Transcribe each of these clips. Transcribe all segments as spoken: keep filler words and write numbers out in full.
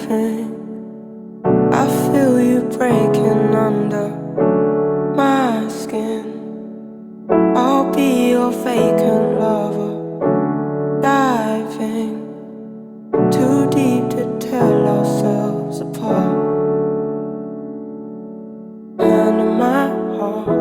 think I feel you breaking under my skin. I'll be your vacant lover, diving too deep to tell ourselves apart. And in my heart,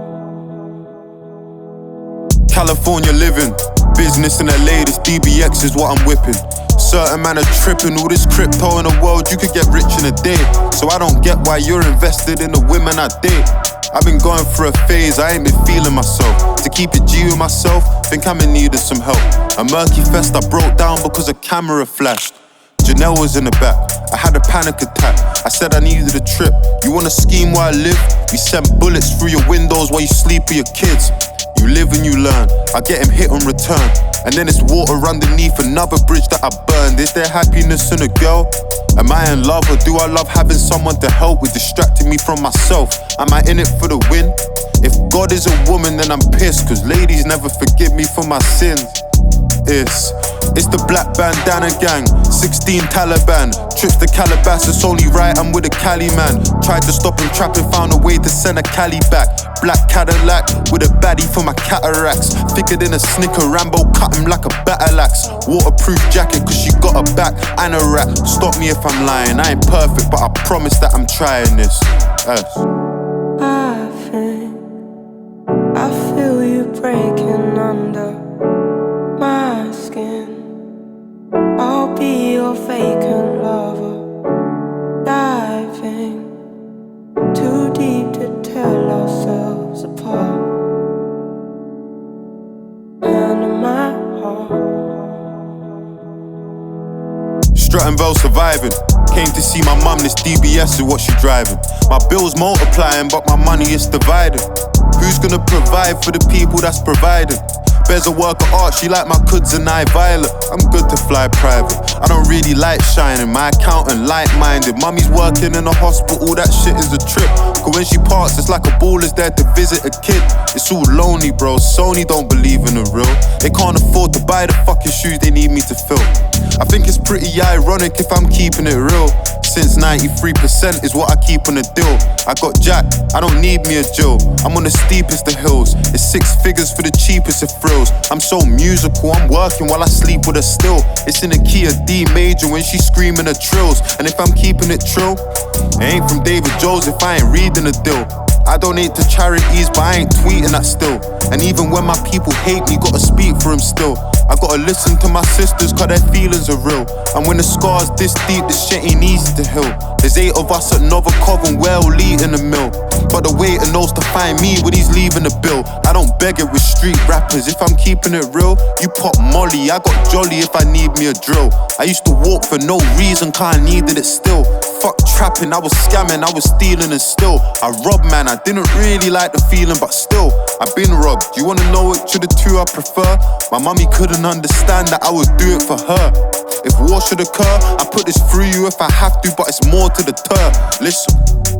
California living, business in L A, this D B X is what I'm whipping. Certain man are tripping, all this crypto in the world, you could get rich in a day. So I don't get why you're invested in the women I date. I've been going through a phase, I ain't been feeling myself. To keep it G with myself, think I'm in need of some help. A murky fest I broke down because a camera flashed. Janelle was in the back, I had a panic attack. I said I needed a trip. You wanna scheme where I live? We sent bullets through your windows while you sleep with your kids. You live and you learn, I get him hit and return. And then it's water underneath another bridge that I burned. Is there happiness in a girl? Am I in love, or do I love having someone to help with distracting me from myself? Am I in it for the win? If God is a woman, then I'm pissed, cause ladies never forgive me for my sins. It's, it's the black bandana gang, sixteen Taliban. Trips to Calabasas, only right, I'm with a Cali man. Tried to stop him trapping, found a way to send a Cali back. Black Cadillac, with a baddie for my cataracts. Thicker than a Snicker, Rambo cut him like a battle axe. Waterproof jacket, cause she got a back and a rack. Stop me if I'm lying, I ain't perfect, but I promise that I'm trying this. Yes. I think I feel you breaking under my skin. I'll be your vacant lover, diving too deep to tell ourselves apart. And in my heart, Strutting Bell surviving. Came to see my mum, this D B S is what she driving. My bills multiplying, but my money is divided. Who's gonna provide for the people that's providing? Bears a work of art, she like my cuds and I violet. I'm good to fly private, I don't really like shining. My accountant like-minded, mummy's working in a hospital, that shit is a trip. Cause when she parks, it's like a ball is there to visit a kid. It's all lonely, bro, Sony don't believe in the real. They can't afford to buy the fucking shoes they need me to fill. I think it's pretty ironic if I'm keeping it real. Since ninety-three percent is what I keep on the deal. I got Jack, I don't need me a Jill. I'm on the steepest of hills. It's six figures for the cheapest of thrills. I'm so musical, I'm working while I sleep with her still. It's in the key of D major when she's screaming her trills. And if I'm keeping it trill, it ain't from David Jones if I ain't reading the deal. I donate to charities, but I ain't tweeting that still. And even when my people hate me, gotta speak for them still. I gotta listen to my sisters, cause their feelings are real. And when the scar's this deep, this shit ain't easy to heal. There's eight of us at Novikov and we're all eating the mill. But the waiter knows to find me when he's leaving the bill. I don't beg it with street rappers, if I'm keeping it real. You pop Molly, I got Jolly if I need me a drill. I used to walk for no reason, cause I needed it still. Fuck trapping, I was scamming, I was stealing and still I robbed man, I didn't really like the feeling, but still I've been robbed. You wanna know which of the two I prefer? My mummy couldn't understand that I would do it for her. If war should occur, I put this through you if I have to, but it's more to the deter. Listen,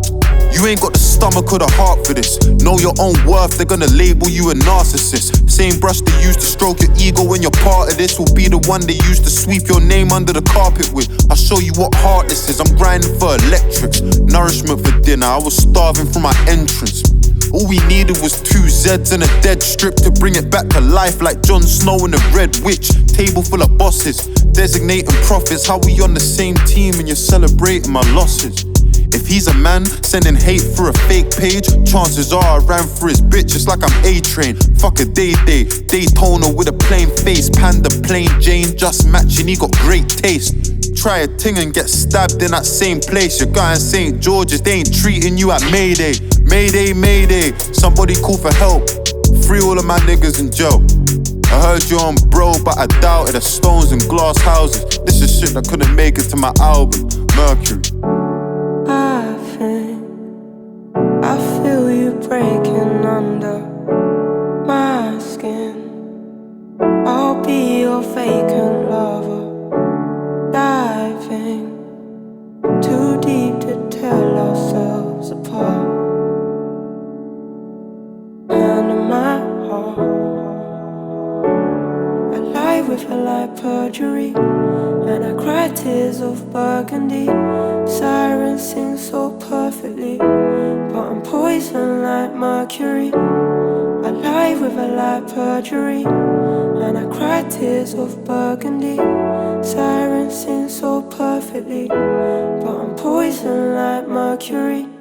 you ain't got the stomach or the heart for this. Know your own worth, they're gonna label you a narcissist. Same brush they use to stroke your ego when you're part of this will be the one they use to sweep your name under the carpet with. I'll show you what heart this is, I'm grinding for electrics. Nourishment for dinner, I was starving from my entrance. All we needed was two Z's and a dead strip to bring it back to life like Jon Snow and the Red Witch. Table full of bosses, designating profits. How we on the same team and you're celebrating my losses? If he's a man sending hate through a fake page, chances are I ran for his bitch just like I'm A-Train. Fuck a day-day, Daytona with a plain face. Panda, plain Jane, just matching, he got great taste. Try a ting and get stabbed in that same place. Your guy in Saint George's, they ain't treating you at Mayday. Mayday, Mayday, somebody call for help. Free all of my niggas in jail. I heard you're on bro, but I doubt it. The stones and glass houses, this is shit that couldn't make it to my album, Mercury. I think I feel you breaking under my skin. I'll be your vacant lover, diving too deep to tell ourselves apart. And in my heart, I lie with a lie perjury, and I cry cry tears of burgundy. Sirens sing so perfectly, but I'm poison like mercury. I lie with a light perjury, and I cry tears of burgundy. Sirens sing so perfectly, but I'm poison like mercury.